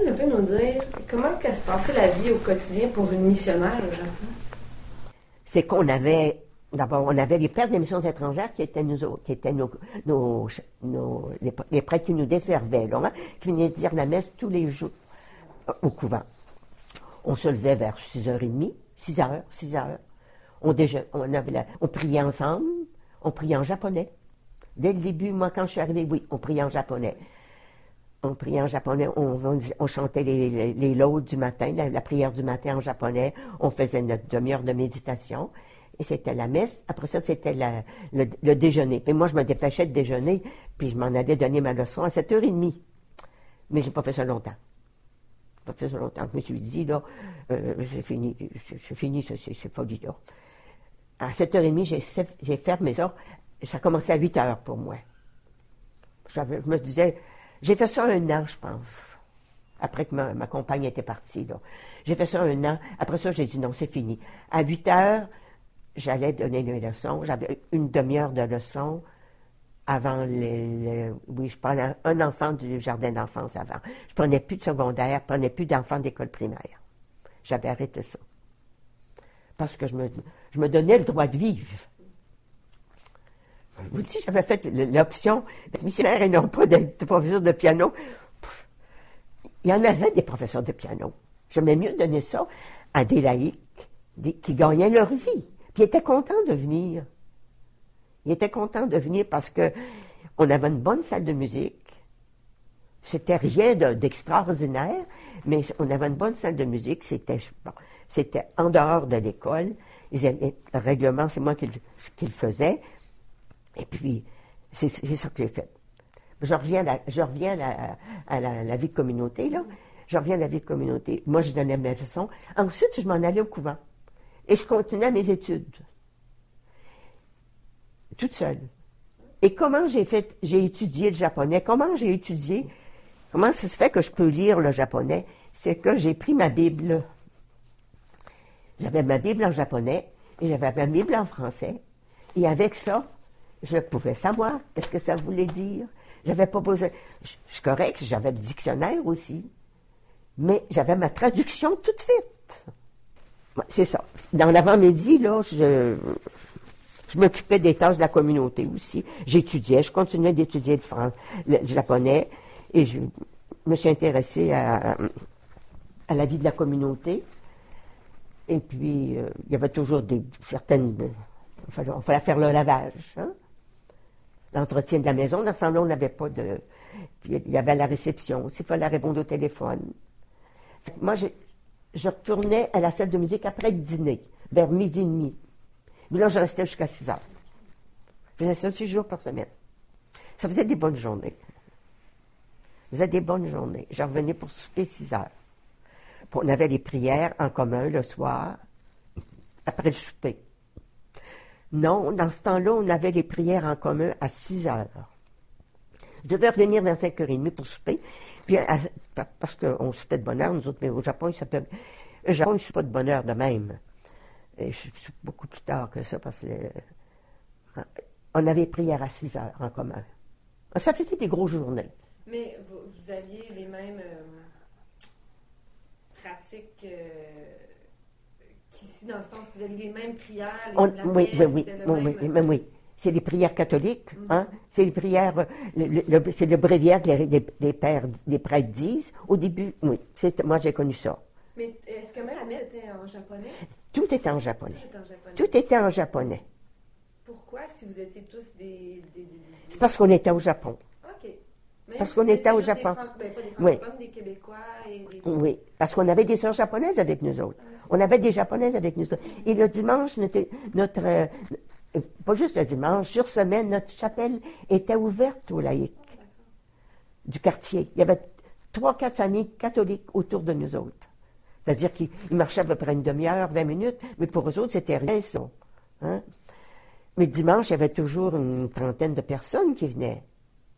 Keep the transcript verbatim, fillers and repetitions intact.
un peu nous dire comment se passait la vie au quotidien pour une missionnaire au Japon? C'est qu'on avait, d'abord, on avait les pères des missions étrangères qui étaient nous autres, qui étaient nos, nos, nos les, les prêtres qui nous desservaient, là, hein, qui venaient dire la messe tous les jours au couvent. On se levait vers six heures trente, six heures, six heures. On, déjà, on, avait la, on priait ensemble, on priait en japonais. Dès le début, moi, quand je suis arrivée, oui, on priait en japonais. On priait en japonais, on, on, on chantait les, les, les laudes du matin, la, la prière du matin en japonais, on faisait notre demi-heure de méditation, et c'était la messe. Après ça, c'était la, le, le déjeuner. Et moi, je me dépêchais de déjeuner, puis je m'en allais donner ma leçon à sept heures trente. Mais j'ai pas fait ça longtemps. J'ai pas fait ça longtemps. Je me suis dit, là, euh, c'est fini, c'est fini, c'est, c'est folie, là. À sept heures trente, j'ai, j'ai fermé ça. Ça commençait à huit heures pour moi. J'avais, je me disais, j'ai fait ça un an, je pense, après que ma, ma compagne était partie, là. J'ai fait ça un an. Après ça, j'ai dit non, c'est fini. À huit heures, j'allais donner mes leçons. J'avais une demi-heure de leçons avant les, les... Oui, je prenais un enfant du jardin d'enfance avant. Je prenais plus de secondaire, je prenais plus d'enfants d'école primaire. J'avais arrêté ça. Parce que je me, je me donnais le droit de vivre. Je vous dis, j'avais fait l'option d'être missionnaire et non pas d'être professeur de piano. Il y en avait des professeurs de piano. J'aimais mieux donner ça à des laïcs des, qui gagnaient leur vie. Puis ils étaient contents de venir. Ils étaient contents de venir parce que on avait une bonne salle de musique. C'était rien de, d'extraordinaire, mais on avait une bonne salle de musique. C'était, bon, c'était en dehors de l'école. Ils avaient, le règlement, c'est moi qui, qui le faisais. Et puis, c'est, c'est ça que j'ai fait. Je reviens, à la, je reviens à, la, à la, la vie de communauté, là. Je reviens à la vie de communauté. Moi, je donnais mes leçons. Ensuite, je m'en allais au couvent. Et je continuais mes études. Toute seule. Et comment j'ai fait, j'ai étudié le japonais? Comment j'ai étudié? Comment ça se fait que je peux lire le japonais? C'est que j'ai pris ma Bible. J'avais ma Bible en japonais et j'avais ma Bible en français. Et avec ça, je pouvais savoir qu'est-ce que ça voulait dire. J'avais pas besoin. Je, je suis correct, j'avais le dictionnaire aussi. Mais j'avais ma traduction toute faite. C'est ça. Dans l'avant-midi, là, je, je m'occupais des tâches de la communauté aussi. J'étudiais, je continuais d'étudier le, fran- le japonais et je me suis intéressée à, à la vie de la communauté. Et puis, euh, il y avait toujours des certaines... Il fallait, il fallait faire le lavage, hein? L'entretien de la maison. Dans ce temps-là, on n'avait pas de... Puis il y avait la réception aussi, il fallait répondre au téléphone. Moi, je, je retournais à la salle de musique après le dîner, vers midi et demi. Mais là, je restais jusqu'à six heures. Je faisais ça six jours par semaine. Ça faisait des bonnes journées. Ça faisait des bonnes journées. Je revenais pour souper six heures. Puis on avait les prières en commun le soir, après le souper. Non, dans ce temps-là, on avait les prières en commun à six heures. Je devais revenir vers cinq heures trente pour souper, puis à, parce qu'on soupait de bonne heure, nous autres, mais au Japon, il s'appelle... Le Japon, il ne soupe pas de bonne heure de même. Et je soupe beaucoup plus tard que ça, parce que euh, on avait prières à six heures en commun. Ça faisait des grosses journées. Mais vous, vous aviez les mêmes euh, pratiques... Euh... Ici, dans le sens que vous avez les mêmes prières, les, On, la oui, messe, oui, oui, le oui, même... oui, oui, oui. C'est les prières catholiques, Mm-hmm. hein? C'est les prières, le, le, le, c'est le bréviaire que les, les, les pères, les prêtres disent. Au début, oui, c'est, moi j'ai connu ça. Mais est-ce que même la messe était en japonais? Tout était en japonais. Tout était en japonais. Tout était en japonais. Pourquoi, si vous étiez tous des... des, des, des... C'est parce qu'on était au Japon. OK. Même Parce si qu'on vous était étiez au juste Japon. Des Fran... ben, pas des Oui. francophones, des Québécois et des... Oui, parce qu'on avait des sœurs japonaises avec nous autres. On avait des japonaises avec nous autres. Et le dimanche, notre, notre euh, pas juste le dimanche, sur semaine, notre chapelle était ouverte aux laïcs du quartier. Il y avait trois, quatre familles catholiques autour de nous autres. C'est-à-dire qu'ils marchaient à peu près une demi-heure, vingt minutes, mais pour eux autres, c'était rien, ça. Hein? Mais dimanche, il y avait toujours une trentaine de personnes qui venaient.